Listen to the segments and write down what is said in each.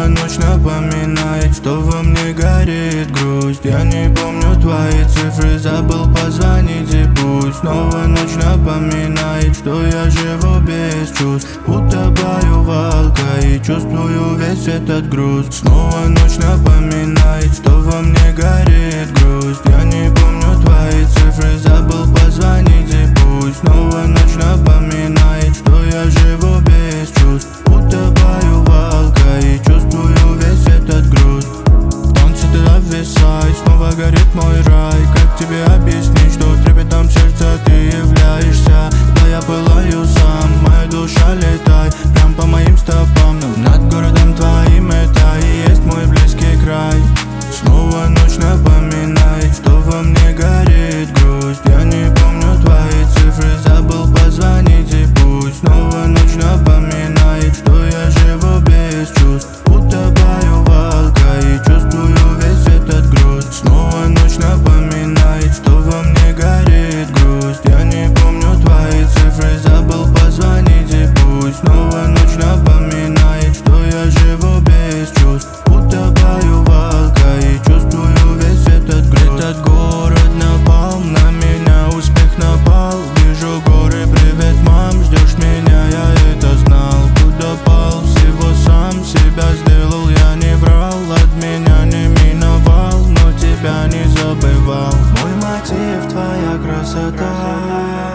Снова ночь напоминает, что во мне горит грусть. Я не помню твои цифры, забыл позвонить и пусть. Снова ночь напоминает, что я живу без чувств. Утопаю в алко и чувствую весь этот груз. Снова ночь напоминает, что во мне горит грусть. Я не помню твои цифры, забыл позвонить и пусть. Снова ночь напоминает, что я живу без чувств. Утопаю в алко и чувствую весь этот груз. Танцы ты обвисай, снова горит мой рай. Как тебе объяснить, что трепетом сердца ты являешься? Да я пылаю сам, моя душа летай прям по моим стопам. Но над городом твоим это и есть мой близкий край. Снова ночь напоминает, что во мне горит грусть. Я не помню твои цифры, забыл позвонить и пусть. Снова ночь напоминает, что я живу без чувств. Утопаю в алко и чувствую весь этот груз. Снова ночь напоминает, что во мне горит грусть. Я не помню твои цифры, забыл позвонить и пусть. Снова ночь напоминает, что я живу без чувств. Утопаю в алко и чувствую весь этот груз. Этот город напал на меня, успех напал. Вижу горы, привет, мам, ждешь меня, я это знал. Куда пал, всего сам себя сделал, я не врал. От меня не миновал, но тебя не забывал. Мой мотив, твоя красота,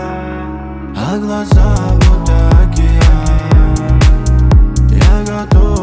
а глаза будто океан. Я готов